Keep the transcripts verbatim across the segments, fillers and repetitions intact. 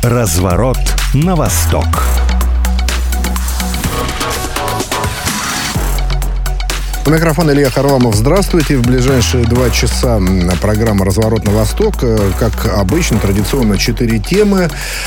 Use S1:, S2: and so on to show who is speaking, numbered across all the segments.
S1: Разворот на восток.
S2: У микрофона Илья Харламов. Здравствуйте. В ближайшие два часа программа «Разворот на восток». Как обычно, традиционно четыре темы.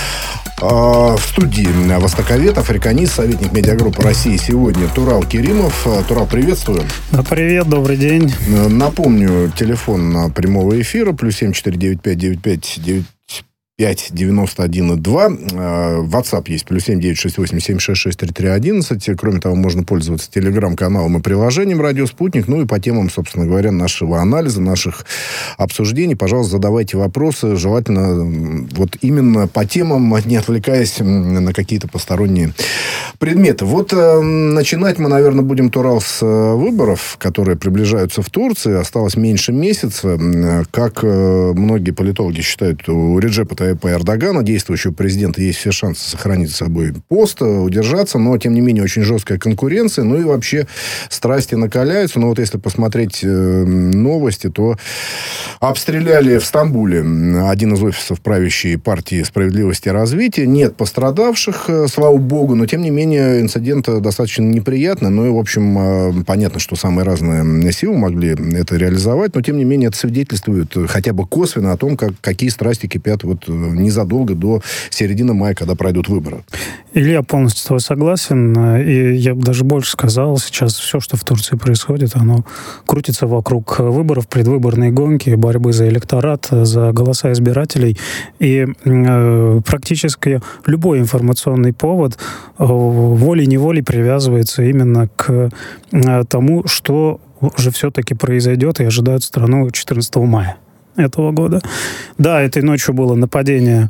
S2: В студии востоковед, африканист, советник медиагруппы России сегодня Турал Керимов. Турал, приветствую.
S3: Да, привет, добрый день.
S2: Напомню, телефон прямого эфира плюс семь четыре девять пять девять пять девять пять девяносто один два. WhatsApp есть плюс семь девять шесть восемь семь шесть шесть три три одиннадцать. Кроме того, можно пользоваться телеграм-каналом и приложением «Радио Спутник». Ну и по темам, собственно говоря, нашего анализа, наших обсуждений. Пожалуйста, задавайте вопросы. Желательно вот именно по темам, не отвлекаясь на какие-то посторонние предметы. Вот начинать мы, наверное, будем, Турал, с выборов, которые приближаются в Турции. Осталось меньше месяца. Как многие политологи считают, у Реджепа Тайипа Эрдогана, действующего президента, есть все шансы сохранить за собой пост, удержаться, но, тем не менее, очень жесткая конкуренция, ну и вообще страсти накаляются. Но вот если посмотреть новости, то обстреляли в Стамбуле один из офисов правящей партии «Справедливости и развития». Нет пострадавших, слава богу, но, тем не менее, инцидент достаточно неприятный. Ну и, в общем, понятно, что самые разные силы могли это реализовать, но, тем не менее, это свидетельствует хотя бы косвенно о том, как, какие страсти кипят вот незадолго до середины мая, когда пройдут выборы.
S3: Илья, полностью с тобой согласен. И я бы даже больше сказал, сейчас все, что в Турции происходит, оно крутится вокруг выборов, предвыборной гонки, борьбы за электорат, за голоса избирателей. И э, практически любой информационный повод э, волей-неволей привязывается именно к э, тому, что уже все-таки произойдет и ожидает страну четырнадцатого мая этого года. Да, этой ночью было нападение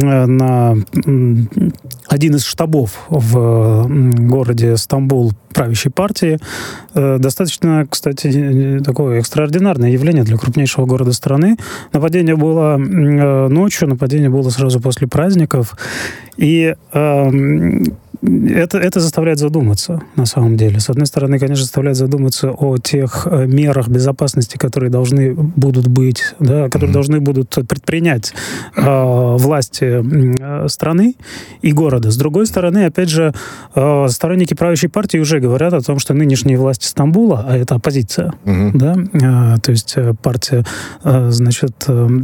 S3: на один из штабов в городе Стамбул правящей партии. Достаточно, кстати, такое экстраординарное явление для крупнейшего города страны. Нападение было ночью, нападение было сразу после праздников. И Это, это заставляет задуматься, на самом деле. С одной стороны, конечно, заставляет задуматься о тех мерах безопасности, которые должны будут быть, да, которые mm-hmm. должны будут предпринять э, власти э, страны и города. С другой стороны, опять же, э, сторонники правящей партии уже говорят о том, что нынешние власти Стамбула, а это оппозиция, mm-hmm. да, э, то есть партия, э, значит,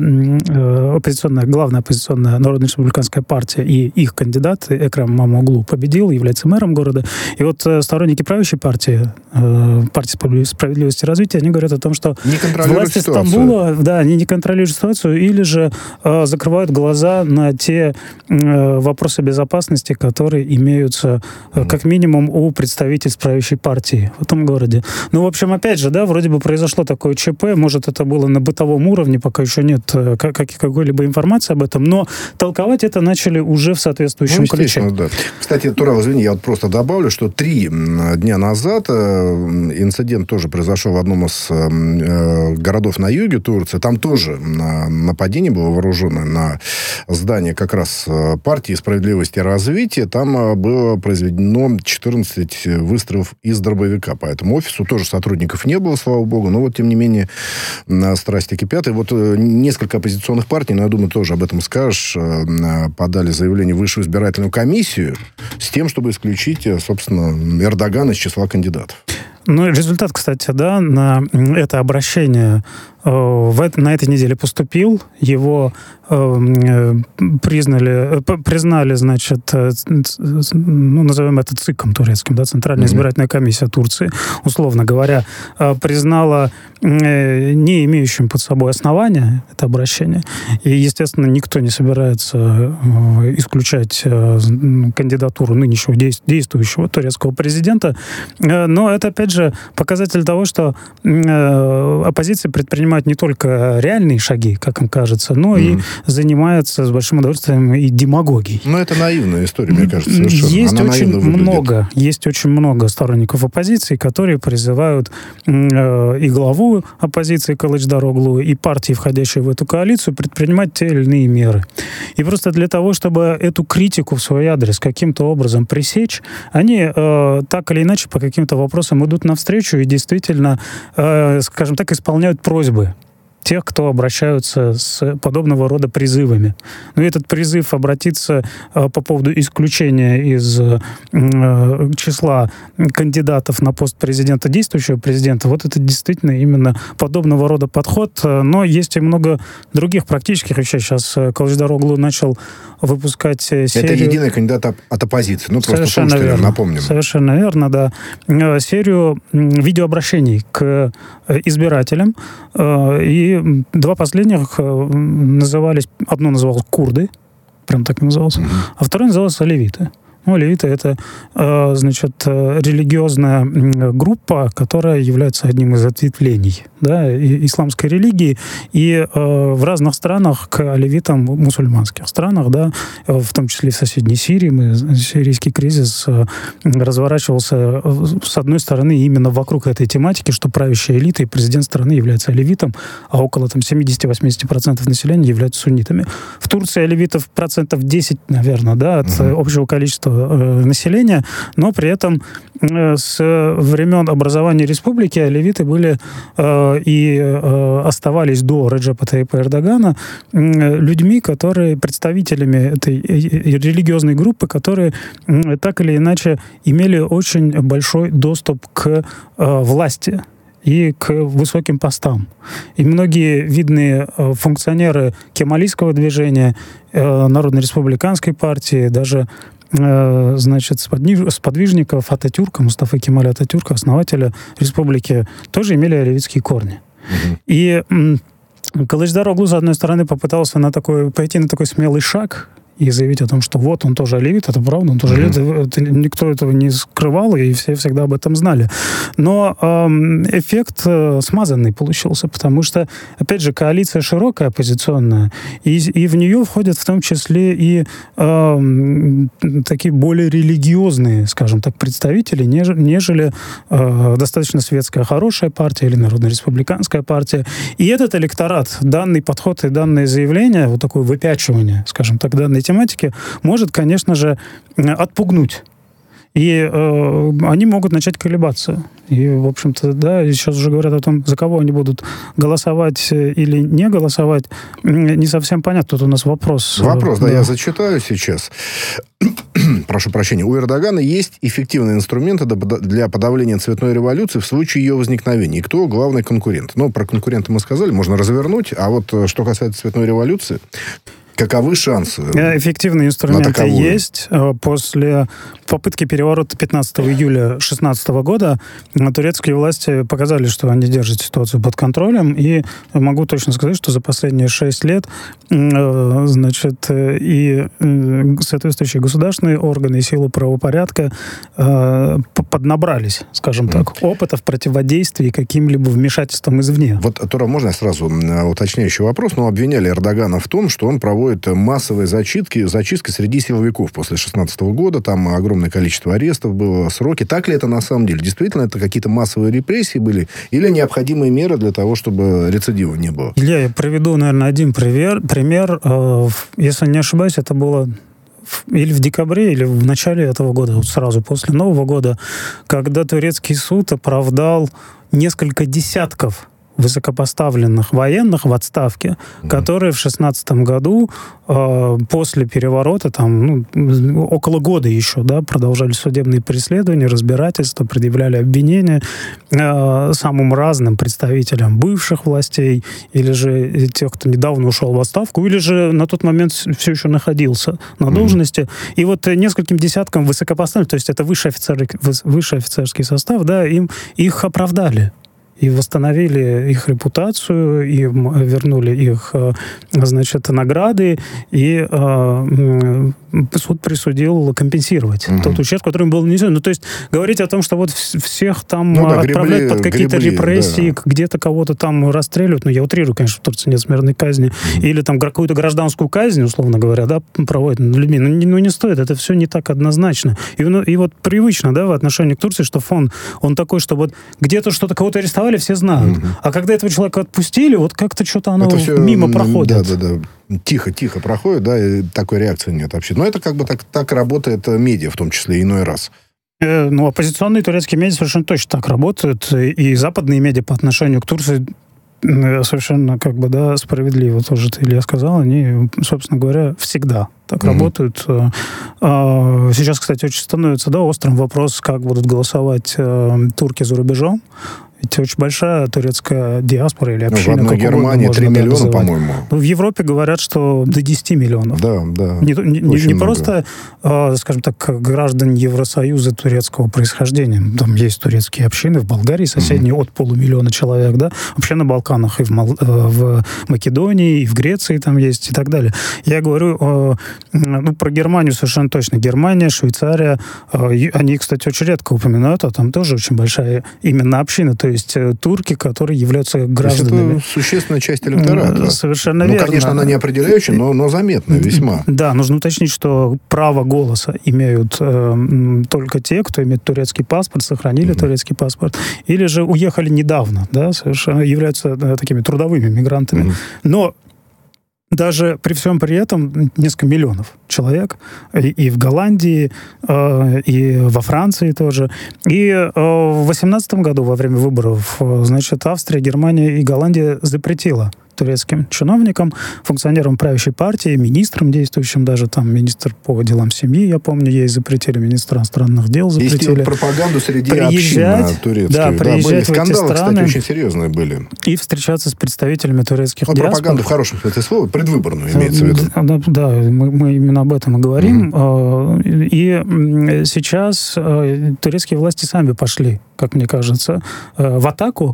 S3: э, оппозиционная, главная оппозиционная Народно-республиканская партия и их кандидат Экрам Имамоглу победил, является мэром города. И вот э, сторонники правящей партии, э, партии «Справедливости и развития», они говорят о том, что власти Стамбула, да, они не контролируют ситуацию или же э, закрывают глаза на те э, вопросы безопасности, которые имеются э, как минимум у представительств правящей партии в этом городе. Ну, в общем, опять же, да, вроде бы произошло такое ЧП, может, это было на бытовом уровне, пока еще нет э, как, какой-либо информации об этом, но толковать это начали уже в соответствующем ну, ключе.
S2: Да. Кстати, Турал, извини, я вот просто добавлю, что три дня назад инцидент тоже произошел в одном из городов на юге Турции. Там тоже нападение было вооруженное на здание как раз партии «Справедливости и развития». Там было произведено четырнадцать выстрелов из дробовика. По этому офису тоже сотрудников не было, слава богу. Но вот, тем не менее, страсти кипят. И вот несколько оппозиционных партий, но я думаю, тоже об этом скажешь, подали заявление в Высшую избирательную комиссию с тем, чтобы исключить, собственно, Эрдогана из числа кандидатов.
S3: Ну, результат, кстати, да, на это обращение э, в, на этой неделе поступил. Его э, признали, признали, значит, э, ну, назовем это ЦИКом турецким, да, Центральная mm-hmm. избирательная комиссия Турции, условно говоря, э, признала э, не имеющим под собой основания это обращение. И, естественно, никто не собирается э, исключать э, кандидатуру нынешнего действующего турецкого президента. Э, но это, опять же, показатель того, что э, оппозиция предпринимает не только реальные шаги, как им кажется, но mm-hmm. и занимается с большим удовольствием и демагогией.
S2: Но это наивная история, мне кажется, совершенно.
S3: Есть Она очень много, есть очень много сторонников оппозиции, которые призывают э, и главу оппозиции Кылычдароглу, и партии, входящие в эту коалицию, предпринимать те или иные меры. И просто для того, чтобы эту критику в свой адрес каким-то образом пресечь, они э, так или иначе по каким-то вопросам идут навстречу и действительно, э, скажем так, исполняют просьбы тех, кто обращаются с подобного рода призывами. Но этот призыв обратиться по поводу исключения из числа кандидатов на пост президента, действующего президента, вот это действительно именно подобного рода подход. Но есть и много других практических вещей. Сейчас Кылычдароглу начал выпускать серию...
S2: Это единый кандидат от оппозиции. Ну, просто
S3: Совершенно верно.
S2: Напомним.
S3: Совершенно верно, да. Серию видеообращений к избирателям. И два последних назывались... Одно называлось «Курды», прям так и назывался, mm-hmm. а второе называлось «Алевиты». Ну, алевиты — это, значит, религиозная группа, которая является одним из ответвлений, да, исламской религии, и в разных странах к алевитам, мусульманских странах, да, в том числе и в соседней Сирии, мы, сирийский кризис разворачивался, с одной стороны, именно вокруг этой тематики, что правящая элита и президент страны является алевитом, а около там, семьдесят-восемьдесят процентов населения являются суннитами. В Турции алевитов процентов десять, наверное, да, от mm-hmm. общего количества населения, но при этом с времен образования республики алевиты были э, и э, оставались до Реджепа Тайипа Эрдогана э, людьми, которые, представителями этой религиозной группы, которые э, так или иначе имели очень большой доступ к э, власти и к высоким постам. И многие видные э, функционеры кемалийского движения, э, Народно-республиканской партии, даже значит, сподвижников Ататюрка, Мустафы Кемаля Ататюрка, основателя республики, тоже имели алевитские корни. Угу. И Кылычдароглу, с одной стороны, попытался на такой, пойти на такой смелый шаг и заявить о том, что вот он тоже алевит, это правда, он тоже алевит, mm-hmm. это, никто этого не скрывал, и все всегда об этом знали. Но эм, эффект э, смазанный получился, потому что, опять же, коалиция широкая, оппозиционная, и, и в нее входят в том числе и эм, такие более религиозные, скажем так, представители, неж, нежели э, достаточно светская, хорошая партия или Народно-республиканская партия. И этот электорат, данный подход и данное заявление, вот такое выпячивание, скажем так, данной тематики, может, конечно же, отпугнуть. И э, они могут начать колебаться. И, в общем-то, да, сейчас уже говорят о том, за кого они будут голосовать или не голосовать. Не совсем понятно. Тут у нас вопрос.
S2: Вопрос, да, да я зачитаю сейчас. Прошу прощения. У Эрдогана есть эффективные инструменты для подавления цветной революции в случае ее возникновения. И кто главный конкурент? Ну, про конкурента мы сказали, можно развернуть. А вот что касается цветной революции, каковы шансы?
S3: Эффективные инструменты есть. После попытки переворота пятнадцатого июля две тысячи шестнадцатого года турецкие власти показали, что они держат ситуацию под контролем. И могу точно сказать, что за последние шесть лет значит, и соответствующие государственные органы и силы правопорядка поднабрались, скажем так, опыта в противодействии каким-либо вмешательством извне.
S2: Вот, Тура, можно я сразу уточняющий вопрос? Ну, обвиняли Эрдогана в том, что он проводит массовые зачистки, зачистки среди силовиков после две тысячи шестнадцатого года. Там огромное количество арестов было, сроки. Так ли это на самом деле? Действительно, это какие-то массовые репрессии были? Или необходимые меры для того, чтобы рецидива не было?
S3: Илья, я приведу, наверное, один пример. пример. Если не ошибаюсь, это было или в декабре, или в начале этого года, вот сразу после Нового года, когда турецкий суд оправдал несколько десятков высокопоставленных военных в отставке, mm-hmm. которые в шестнадцатом году э, после переворота, там, ну, около года еще, да, продолжали судебные преследования, разбирательства, предъявляли обвинения э, самым разным представителям бывших властей, или же тех, кто недавно ушел в отставку, или же на тот момент все еще находился на должности. Mm-hmm. И вот нескольким десяткам высокопоставленных, то есть это высший, офицер, высший офицерский состав, да, им, их оправдали. И восстановили их репутацию, и вернули их, значит, награды, и э, суд присудил компенсировать угу. тот ущерб, который им был нанесен. Ну, то есть говорить о том, что вот всех там ну, да, отправляют гребли, под какие-то гребли, репрессии, да. где-то кого-то там расстреливают, ну, я утрирую, конечно, в Турции нет смертной казни, угу. или там какую-то гражданскую казнь, условно говоря, да, проводят над людьми. Ну не, ну, не стоит, это все не так однозначно. И, ну, и вот привычно, да, в отношении к Турции, что фон, он такой, что вот где-то что-то, кого-то арестовали, все знают. Mm-hmm. А когда этого человека отпустили, вот как-то что-то оно все, мимо проходит.
S2: Да, да, да. Тихо, тихо проходит, да, и такой реакции нет вообще. Но это как бы так, так работает медиа, в том числе, иной раз.
S3: Э, ну, оппозиционные турецкие медиа совершенно точно так работают. И западные медиа по отношению к Турции совершенно как бы, да, справедливо тоже ты, Илья, сказал, они, собственно говоря, всегда так mm-hmm. работают. Сейчас, кстати, очень становится, да, острым вопрос, как будут голосовать турки за рубежом. Ведь очень большая турецкая диаспора или община.
S2: Ну, в одной Германии три миллиона, по-моему.
S3: Ну, в Европе говорят, что до десяти миллионов.
S2: Да, да.
S3: Не, не, не просто, э, скажем так, граждан Евросоюза турецкого происхождения. Там есть турецкие общины в Болгарии, соседние, mm-hmm. от полумиллиона человек, да. Вообще на Балканах и в, Мол... в Македонии, и в Греции там есть, и так далее. Я говорю э, ну, про Германию совершенно точно. Германия, Швейцария, э, они, кстати, очень редко упоминают, а там тоже очень большая именно община. То есть турки, которые являются гражданами.
S2: Это существенная часть электората.
S3: Совершенно
S2: ну,
S3: верно.
S2: Конечно, она не определяющая, но, но заметная весьма.
S3: Да, нужно уточнить, что право голоса имеют э, только те, кто имеет турецкий паспорт, сохранили mm-hmm. турецкий паспорт, или же уехали недавно, да, совершенно являются да, такими трудовыми мигрантами. Mm-hmm. Но даже при всем при этом несколько миллионов человек и, и в Голландии, э, и во Франции тоже. И э, в восемнадцатом году во время выборов, э, значит, Австрия, Германия и Голландия запретила турецким чиновникам, функционерам правящей партии, министрам действующим, даже там министр по делам семьи, я помню, ей запретили, министр иностранных дел запретили.
S2: Есть пропаганду среди общин турецких.
S3: Да, приезжать
S2: да, были
S3: в эти
S2: скандалы,
S3: страны,
S2: кстати, очень серьезные были.
S3: И встречаться с представителями турецких
S2: ну,
S3: диаспор.
S2: Пропаганду в хорошем смысле слова, предвыборную имеется в виду.
S3: Да, да мы, мы именно об этом и говорим. Mm-hmm. И сейчас турецкие власти сами пошли, как мне кажется, в атаку.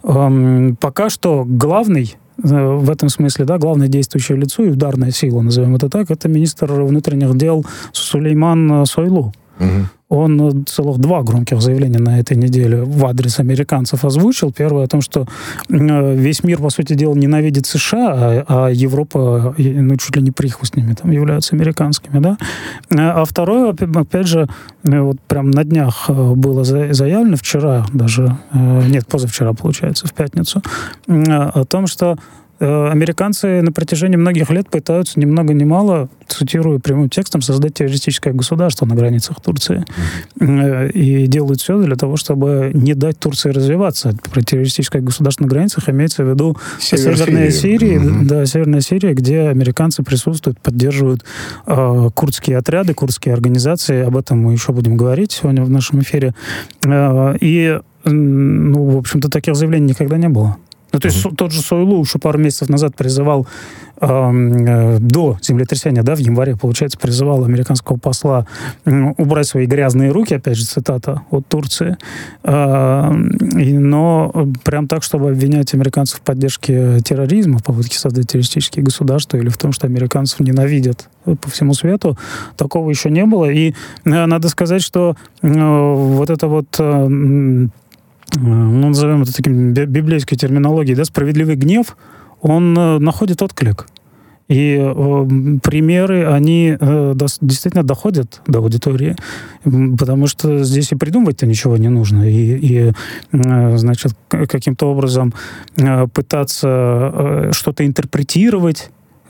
S3: Пока что главный в этом смысле, да, главное действующее лицо и ударная сила, назовем это так, это министр внутренних дел Сулейман Сойлу. Угу. Он целых два громких заявления на этой неделе в адрес американцев озвучил. Первое о том, что весь мир, по сути дела, ненавидит США, а, а Европа, ну, чуть ли не прихвостнями там являются американскими, да. А второе, опять же, вот прям на днях было заявлено, вчера даже, нет, позавчера, получается, в пятницу, о том, что американцы на протяжении многих лет пытаются ни много ни мало, цитирую прямым текстом, создать террористическое государство на границах Турции. Mm-hmm. И делают все для того, чтобы не дать Турции развиваться. Про террористическое государство на границах имеется в виду Север Северная Сирия, mm-hmm. да, Северная Сирия, где американцы присутствуют, поддерживают э, курдские отряды, курдские организации. Об этом мы еще будем говорить сегодня в нашем эфире. Э, и, ну, в общем-то, таких заявлений никогда не было. Ну, то есть mm-hmm. тот же Сойлу еще пару месяцев назад призывал э, э, до землетрясения, да, в январе, получается, призывал американского посла э, убрать свои грязные руки, опять же, цитата от Турции. Э, и, но прям так, чтобы обвинять американцев в поддержке терроризма, в попытке создать террористические государства или в том, что американцев ненавидят по всему свету, такого еще не было. И э, надо сказать, что э, вот это вот... Э, ну, назовем это таким библейской терминологией, да, справедливый гнев, он э, находит отклик. И э, примеры, они э, до, действительно доходят до аудитории, потому что здесь и придумывать-то ничего не нужно. И, и э, значит, каким-то образом э, пытаться э, что-то интерпретировать,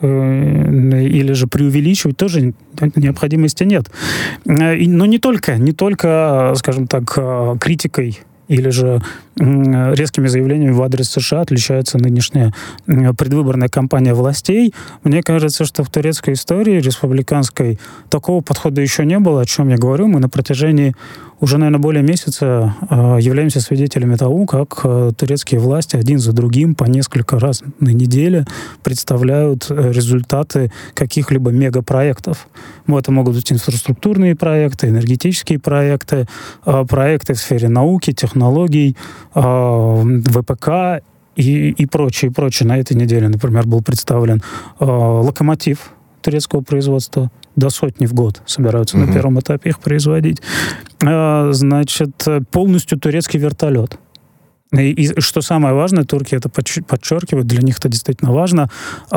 S3: или же преувеличивать тоже необходимости нет. Но не только, не только, скажем так, критикой или же резкими заявлениями в адрес США отличается нынешняя предвыборная кампания властей. Мне кажется, что в турецкой истории республиканской такого подхода еще не было, о чем я говорю. Мы на протяжении уже, наверное, более месяца являемся свидетелями того, как турецкие власти один за другим по несколько раз на неделе представляют результаты каких-либо мегапроектов. Это могут быть инфраструктурные проекты, энергетические проекты, проекты в сфере науки, технологий, ВПК и, и прочее, и прочее. На этой неделе, например, был представлен локомотив турецкого производства. До сотни в год собираются mm-hmm. на первом этапе их производить. Значит, полностью турецкий вертолет. И, и что самое важное, турки это подчеркивают, для них это действительно важно,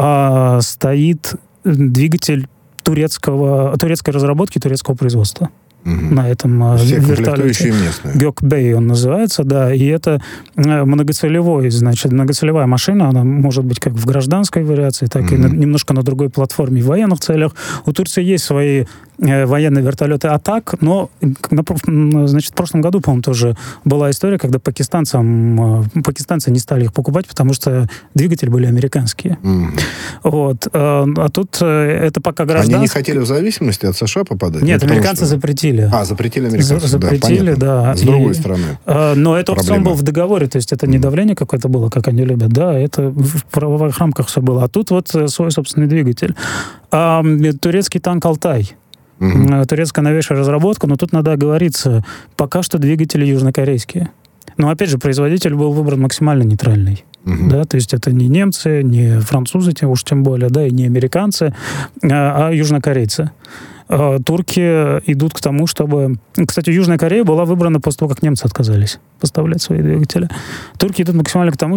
S3: стоит двигатель турецкого, турецкой разработки, турецкого производства. Угу. На этом все вертолете. Gökbey он называется, да, и это многоцелевой, значит, многоцелевая машина, она может быть как в гражданской вариации, так угу. и на, немножко на другой платформе в военных целях. У Турции есть свои военные вертолеты «Атак», но, значит, в прошлом году, по-моему, тоже была история, когда пакистанцам, пакистанцы не стали их покупать, потому что двигатели были американские. Mm. Вот. А тут это пока гражданские...
S2: Они не хотели в зависимости от США попадать?
S3: Нет,
S2: ну,
S3: американцы что... запретили.
S2: А, запретили американцы,
S3: запретили,
S2: да,
S3: да.
S2: С другой и... стороны.
S3: Но это опцион был в договоре, то есть это не давление какое-то было, как они любят, да, это в правовых рамках все было. А тут вот свой собственный двигатель. А, турецкий танк «Алтай». Uh-huh. Турецкая новейшая разработка, но тут надо оговориться, пока что двигатели южнокорейские. Но, опять же, производитель был выбран максимально нейтральный. Uh-huh. Да, то есть это не немцы, не французы, тем уж тем более, да, и не американцы, а, а южнокорейцы. Турки идут к тому, чтобы... Кстати, Южная Корея была выбрана после того, как немцы отказались поставлять свои двигатели. Турки идут максимально к тому,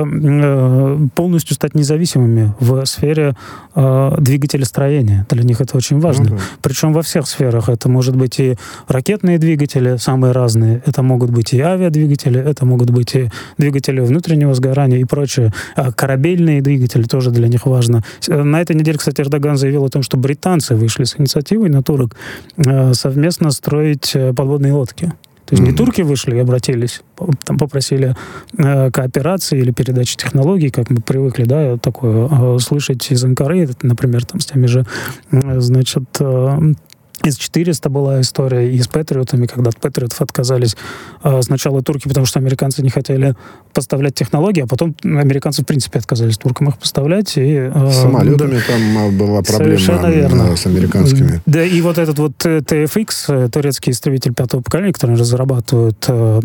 S3: чтобы полностью стать независимыми в сфере двигателестроения. Для них это очень важно. Mm-hmm. Причем во всех сферах. Это может быть и ракетные двигатели, самые разные. Это могут быть и авиадвигатели, это могут быть и двигатели внутреннего сгорания и прочее. А корабельные двигатели тоже для них важно. На этой неделе, кстати, Эрдоган заявил о том, что британцы вышли с инициативой на турок совместно строить подводные лодки. То есть mm-hmm. не турки вышли и обратились, там попросили э, кооперации или передачи технологий, как мы привыкли, да, такое э, слышать из Анкары, например, там с теми же, э, значит, э, из четыреста была история, и с Патриотами, когда от Патриотов отказались э, сначала турки, потому что американцы не хотели поставлять технологии, а потом американцы, в принципе, отказались туркам их поставлять. И, э,
S2: с самолетами да, там была проблема
S3: верно.
S2: с американскими.
S3: Да, и вот этот вот ти эф икс, турецкий истребитель пятого поколения, который разрабатывают, э,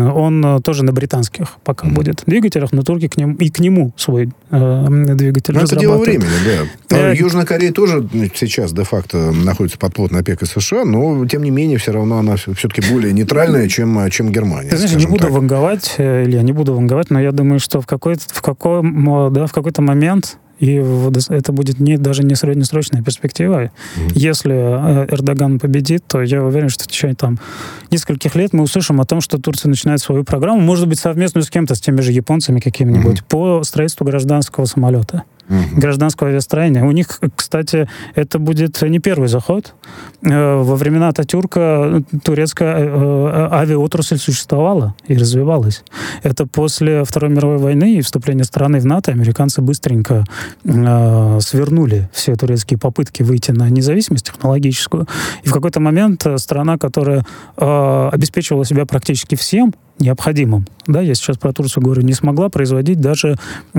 S3: он тоже на британских пока mm. будет двигателях, но турки к нему, и к нему свой э, двигатель
S2: но
S3: разрабатывают.
S2: Это дело времени, да. Э, Южная Корея тоже сейчас де-факто находится под плотной опекой США, но, тем не менее, все равно она все-таки более нейтральная, чем, чем Германия.
S3: Ты знаешь, не буду так. ванговать, Илья, не буду ванговать, но я думаю, что в какой-то, в какой, да, в какой-то момент, и это будет не, даже не среднесрочная перспектива, mm-hmm. если Эрдоган победит, то я уверен, что в течение там, нескольких лет мы услышим о том, что Турция начинает свою программу, может быть, совместную с кем-то, с теми же японцами какими-нибудь, mm-hmm. по строительству гражданского самолета. Uh-huh. Гражданского авиастроения. У них, кстати, это будет не первый заход. Во времена Ататюрка турецкая авиаотрасль существовала и развивалась. Это после Второй мировой войны и вступления страны в НАТО американцы быстренько э, свернули все турецкие попытки выйти на независимость технологическую. И в какой-то момент страна, которая э, обеспечивала себя практически всем необходимым, да, я сейчас про Турцию говорю, не смогла производить даже,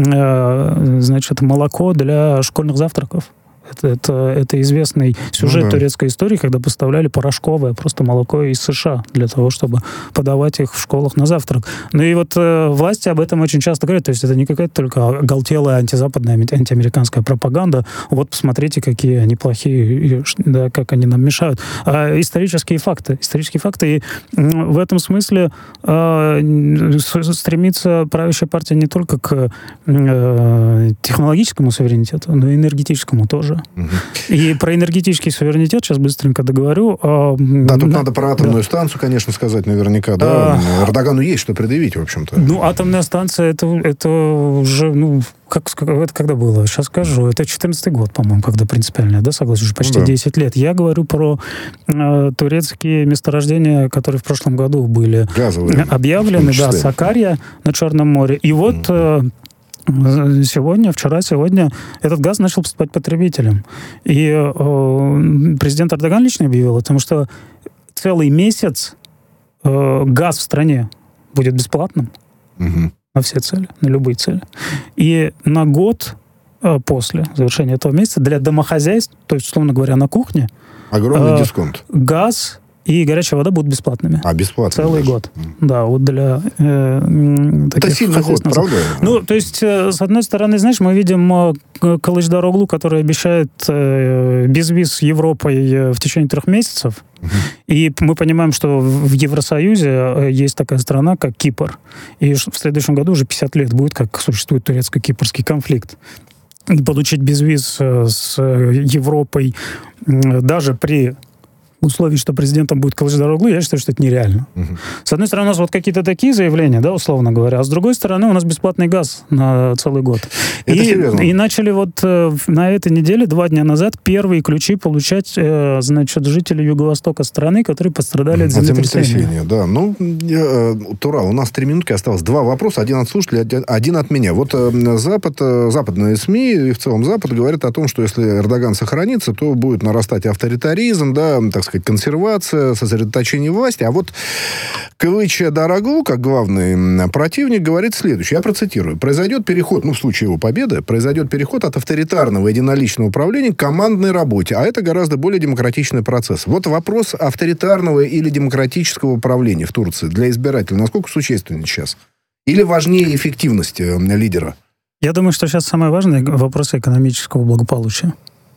S3: э, значит, молоко для школьных завтраков. Это, это, это известный сюжет ну, да. турецкой истории, когда поставляли порошковое просто молоко из США для того, чтобы подавать их в школах на завтрак. Ну и вот э, власти об этом очень часто говорят, то есть это не какая-то только оголтелая антизападная, антиамериканская пропаганда. Вот посмотрите, какие они плохие, да, как они нам мешают. А исторические факты. Исторические факты. И в этом смысле э, стремится правящая партия не только к э, технологическому суверенитету, но и энергетическому тоже. Угу. И про энергетический суверенитет сейчас быстренько договорю.
S2: Да, тут да, надо про атомную да. станцию, конечно, сказать наверняка. Да? А, Эрдогану есть что предъявить, в общем-то.
S3: Ну, атомная станция, это, это уже, ну, как, это когда было? Сейчас скажу. Это четырнадцатый год, по-моему, когда принципиальная, да, согласен, уже почти да. десять лет. Я говорю про э, турецкие месторождения, которые в прошлом году были Газовые, объявлены. Да, Сакария на Черном море. И вот... Э, Сегодня, вчера, сегодня этот газ начал поступать потребителям. И э, президент Эрдоган лично объявил, потому что целый месяц э, газ в стране будет бесплатным угу. на все цели, на любые цели. И на год э, после завершения этого месяца для домохозяйств, то есть, условно говоря, на кухне,
S2: огромный
S3: э,
S2: дисконт.
S3: Газ и горячая вода будут бесплатными.
S2: А, бесплатно?
S3: Целый даже. Год. Mm. Да, вот для э,
S2: Это сильный ход, правда?
S3: Ну, то есть, э, с одной стороны, знаешь, мы видим э, Кылычдароглу, который обещает э, безвиз с Европой э, в течение трех месяцев. Mm-hmm. И мы понимаем, что в Евросоюзе э, есть такая страна, как Кипр. И в следующем году уже пятьдесят лет будет, как существует турецко-кипрский конфликт. Получить безвиз э, с Европой э, даже при условий, что президентом будет Кылычдароглу, я считаю, что это нереально. Угу. С одной стороны, у нас вот какие-то такие заявления, да, условно говоря, а с другой стороны, у нас бесплатный газ на целый год.
S2: Это
S3: и,
S2: серьезно.
S3: И начали вот э, на этой неделе, два дня назад, первые ключи получать, э, значит, жители юго-востока страны, которые пострадали от землетрясения.
S2: землетрясения. Да, ну, я, Турал, у нас три минутки осталось. Два вопроса, один от слушателей, один, один от меня. Вот э, Запад, э, западные СМИ и в целом Запад говорят о том, что если Эрдоган сохранится, то будет нарастать авторитаризм, да, так сказать, консервация, сосредоточение власти. А вот Кылычдароглу, как главный противник, говорит следующее. Я процитирую. Произойдет переход, ну, в случае его победы, произойдет переход от авторитарного единоличного управления к командной работе. А это гораздо более демократичный процесс. Вот вопрос авторитарного или демократического управления в Турции для избирателей. Насколько существенен сейчас? Или важнее эффективность лидера?
S3: Я думаю, что сейчас самое важное вопрос экономического благополучия.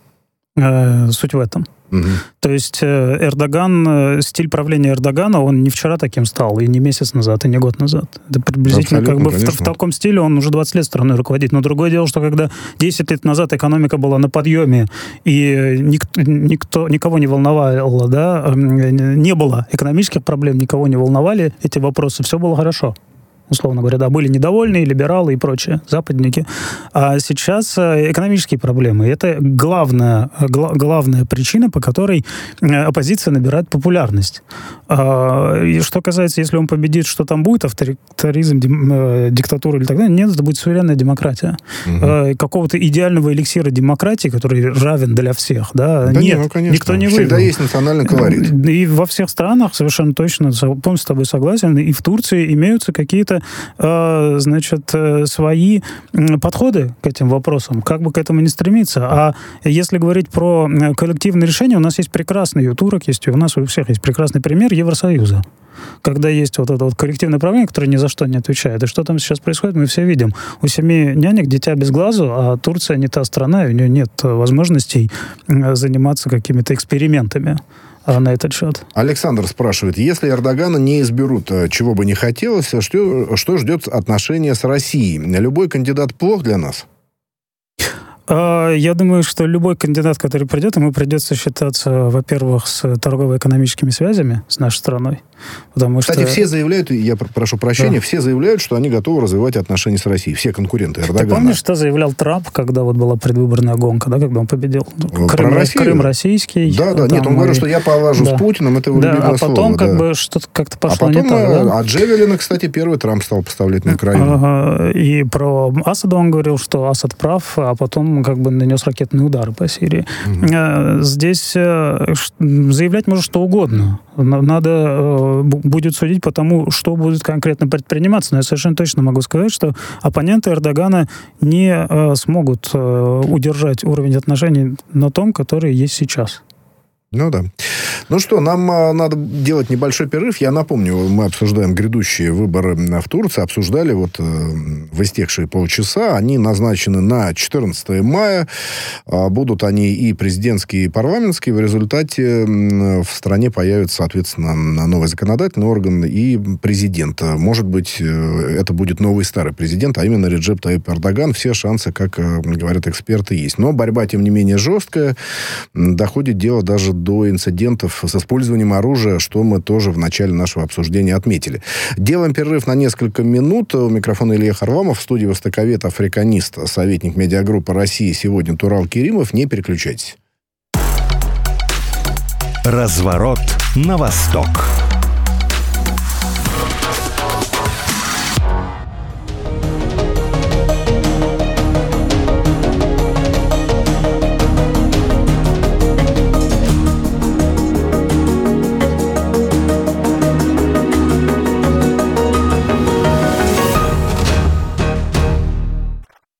S3: Э, суть в этом. Угу. То есть Эрдоган, стиль правления Эрдогана, он не вчера таким стал, и не месяц назад, и не год назад. Это приблизительно как бы в, в таком стиле он уже двадцать лет страной руководит. Но другое дело, что когда десять лет назад экономика была на подъеме, и никто, никто, никого не волновало, да, не было экономических проблем, никого не волновали эти вопросы, все было хорошо. Условно говоря, да, были недовольны, либералы и прочие, западники. А сейчас экономические проблемы. Это главная, гла, главная причина, по которой оппозиция набирает популярность. А, и что касается, если он победит, что там будет, авторитаризм, дим, диктатура или так далее, нет, это будет суверенная демократия. Угу. А, какого-то идеального эликсира демократии, который равен для всех, да,
S2: да
S3: нет,
S2: не, ну, конечно.
S3: Никто не
S2: Всегда
S3: вывел.
S2: Есть национальный колорит.
S3: И во всех странах, совершенно точно, полностью с тобой согласен, и в Турции имеются какие-то значит, свои подходы к этим вопросам, как бы к этому не стремиться. А если говорить про коллективные решения, у нас есть прекрасный, у турок есть, и у нас у всех есть прекрасный пример Евросоюза. Когда есть вот это вот коллективное правление, которое ни за что не отвечает. И что там сейчас происходит, мы все видим. У семи нянек дитя без глазу, а Турция не та страна, и у нее нет возможностей заниматься какими-то экспериментами на этот счет.
S2: Александр спрашивает, если Эрдогана не изберут, чего бы не хотелось, что, что ждет отношения с Россией? Любой кандидат плох для нас?
S3: Я думаю, что любой кандидат, который придет, ему придется считаться, во-первых, с торгово-экономическими связями с нашей страной. Потому
S2: Кстати,
S3: что...
S2: все заявляют, я прошу прощения, да. все заявляют, что они готовы развивать отношения с Россией. Все конкуренты Эрдогана.
S3: Ты помнишь, что заявлял Трамп, когда вот была предвыборная гонка, да, когда он победил?
S2: Про
S3: Крым,
S2: Россию?
S3: Крым российский.
S2: Да, да,
S3: там,
S2: нет, он говорил, что я положу
S3: да.
S2: с Путиным, это его
S3: да,
S2: любимое
S3: а потом
S2: слово.
S3: как
S2: да.
S3: бы что-то как-то пошло
S2: а потом,
S3: не так, да?
S2: А Джевелина, кстати, первый Трамп стал поставлять на Украину.
S3: Ага, и про Асада он говорил, что Асад прав, а потом как бы нанес ракетные удары по Сирии. Угу. Здесь заявлять можно что угодно. Надо будет судить по тому, что будет конкретно предприниматься. Но я совершенно точно могу сказать, что оппоненты Эрдогана не смогут удержать уровень отношений на том, который есть сейчас.
S2: Ну да. Ну что, нам а, надо делать небольшой перерыв. Я напомню, мы обсуждаем грядущие выборы в Турции. Обсуждали вот э, в истекшие полчаса. Они назначены на четырнадцатое мая. А, будут они и президентские, и парламентские. В результате э, в стране появится, соответственно, новый законодательный орган и президент. Может быть, э, это будет новый старый президент, а именно Реджеп Таyyip Эрдоган. Все шансы, как э, говорят эксперты, есть. Но борьба, тем не менее, жесткая. Доходит дело даже до инцидентов с использованием оружия, что мы тоже в начале нашего обсуждения отметили. Делаем перерыв на несколько минут. У микрофона Илья Харламов, в студии востоковед, африканист, советник медиагруппы России сегодня Турал Керимов. Не переключайтесь.
S1: Разворот на восток.